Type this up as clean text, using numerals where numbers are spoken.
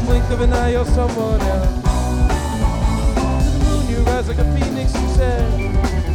blink of an eye, you're someone else. To the moon you rise like a phoenix, you said.